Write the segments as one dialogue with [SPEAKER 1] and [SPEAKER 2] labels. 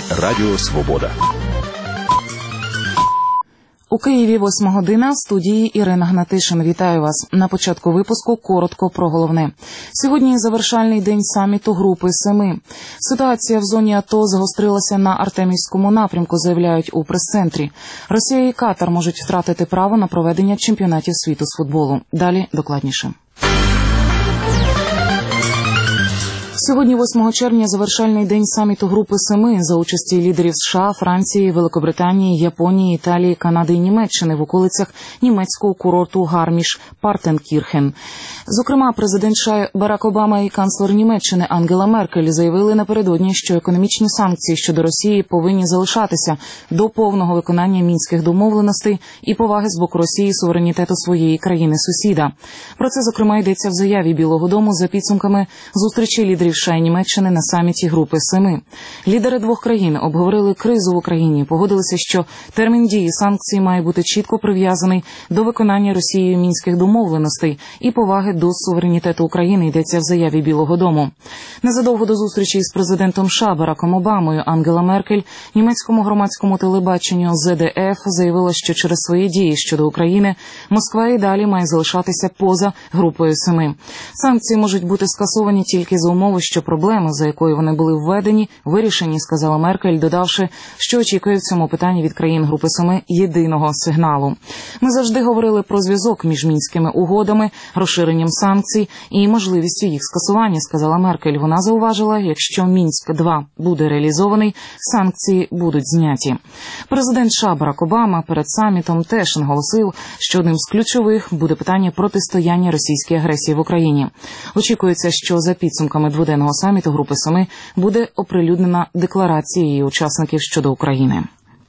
[SPEAKER 1] Радіо Свобода.
[SPEAKER 2] У Києві 8 година, в студії Ірина Гнатишин. Вітаю вас. На початку випуску коротко про головне. Сьогодні завершальний день саміту Групи Семи. Ситуація в зоні АТО загострилася на Артемівському напрямку, заявляють у прес-центрі. Росія і Катар можуть втратити право на проведення чемпіонатів світу з футболу. Далі докладніше. Сьогодні, 8 червня, завершальний день саміту Групи Семи за участі лідерів США, Франції, Великобританії, Японії, Італії, Канади і Німеччини в околицях німецького курорту Гарміш-Партенкірхен. Зокрема, президент США Барак Обама і канцлер Німеччини Ангела Меркель заявили напередодні, що економічні санкції щодо Росії повинні залишатися до повного виконання мінських домовленостей і поваги з боку Росії суверенітету своєї країни-сусіда. Про це, зокрема, йдеться в заяві Білого дому за підсумками зустрічі лідерів США і Німеччини на саміті Групи Семи. Лідери двох країн обговорили кризу в Україні, погодилися, що термін дії санкцій має бути чітко прив'язаний до виконання Росією мінських домовленостей і поваги до суверенітету України, йдеться в заяві Білого дому. Незадовго до зустрічі із президентом США Бараком Обамою Ангела Меркель німецькому громадському телебаченню ZDF заявила, що через свої дії щодо України Москва і далі має залишатися поза Групою Семи. Санкції можуть бути скасовані тільки за умови, що проблеми, за якою вони були введені, вирішені, сказала Меркель, додавши, що очікує в цьому питанні від країн Групи Семи єдиного сигналу. Ми завжди говорили про зв'язок між мінськими угодами, розширенням санкцій і можливістю їх скасування, сказала Меркель. Вона зауважила, якщо Мінськ-2 буде реалізований, санкції будуть зняті. Президент США Барак Обама перед самітом теж наголосив, що одним з ключових буде питання протистояння російській агресії в Україні. Очікується, що за підсумками дводенного саміту Групи Семи буде оприлюднена декларація її учасників щодо України.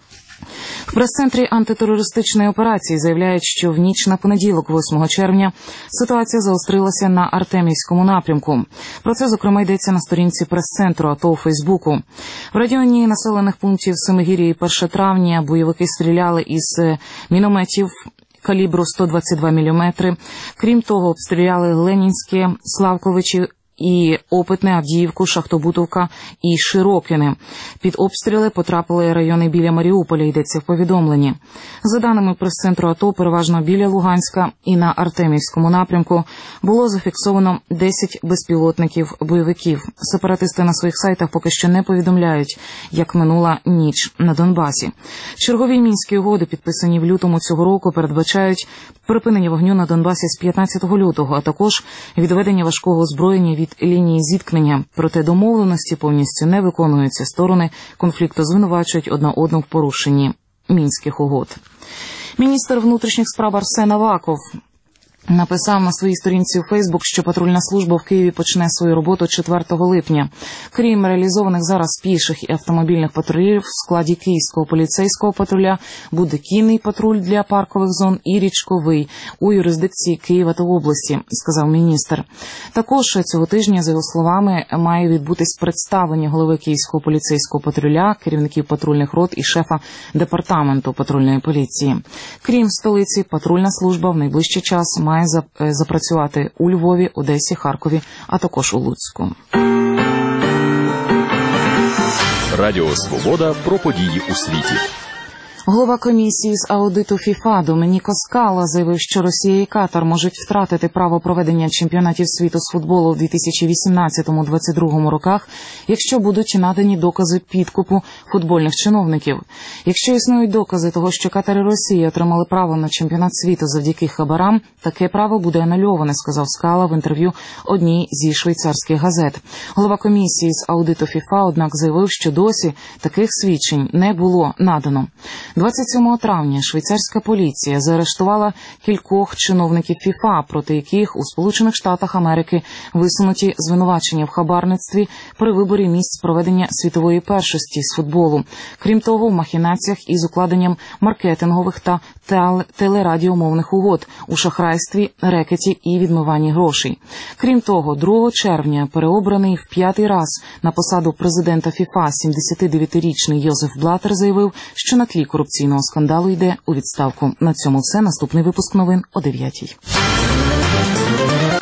[SPEAKER 2] В прес-центрі антитерористичної операції заявляють, що в ніч на понеділок, 8 червня, ситуація загострилася на Артемівському напрямку. Про це, зокрема, йдеться на сторінці прес-центру АТО у Фейсбуку. В районі населених пунктів Семигір'я і 1 травня бойовики стріляли із мінометів калібру 122 мм. Крім того, обстріляли Ленінське, Славковичі і Опитне, Авдіївку, Шахтобутовка і Широкине. Під обстріли потрапили райони біля Маріуполя, йдеться в повідомленні. За даними прес-центру АТО, переважно біля Луганська і на Артемівському напрямку було зафіксовано 10 безпілотників бойовиків. Сепаратисти на своїх сайтах поки що не повідомляють, як минула ніч на Донбасі. Чергові мінські угоди, підписані в лютому цього року, передбачають припинення вогню на Донбасі з 15 лютого, а також відведення важкого озброєння від лінії зіткнення. Проте домовленості повністю не виконуються. Сторони конфлікту звинувачують одна одну в порушенні мінських угод. Міністр внутрішніх справ Арсен Аваков написав на своїй сторінці у Фейсбук, що патрульна служба в Києві почне свою роботу 4 липня. Крім реалізованих зараз піших і автомобільних патрулів, в складі Київського поліцейського патруля буде кінний патруль для паркових зон і річковий у юрисдикції Києва та області, сказав міністр. Також цього тижня, за його словами, має відбутись представлення голови Київського поліцейського патруля, керівників патрульних рот і шефа департаменту патрульної поліції. Крім столиці, патрульна служба в найближчий час має запрацювати у Львові, Одесі, Харкові, а також у Луцьку.
[SPEAKER 1] Радіо Свобода про події у світі.
[SPEAKER 2] Голова комісії з аудиту ФІФА Домініко Скала заявив, що Росія і Катар можуть втратити право проведення чемпіонатів світу з футболу в 2018-2022 роках, якщо будуть надані докази підкупу футбольних чиновників. Якщо існують докази того, що Катар і Росія отримали право на чемпіонат світу завдяки хабарам, таке право буде анульоване, сказав Скала в інтерв'ю одній зі швейцарських газет. Голова комісії з аудиту ФІФА, однак, заявив, що досі таких свідчень не було надано. 27 травня швейцарська поліція заарештувала кількох чиновників ФІФА, проти яких у Сполучених Штатах Америки висунуті звинувачення в хабарництві при виборі місць проведення світової першості з футболу. Крім того, в махінаціях із укладенням маркетингових та телерадіомовних угод, у шахрайстві, рекеті і відмиванні грошей. Крім того, 2 червня переобраний в 5-й раз на посаду президента ФІФА 79-річний Йозеф Блаттер заявив, що на тлі корупційного скандалу йде у відставку. На цьому все. Наступний випуск новин о 9-й.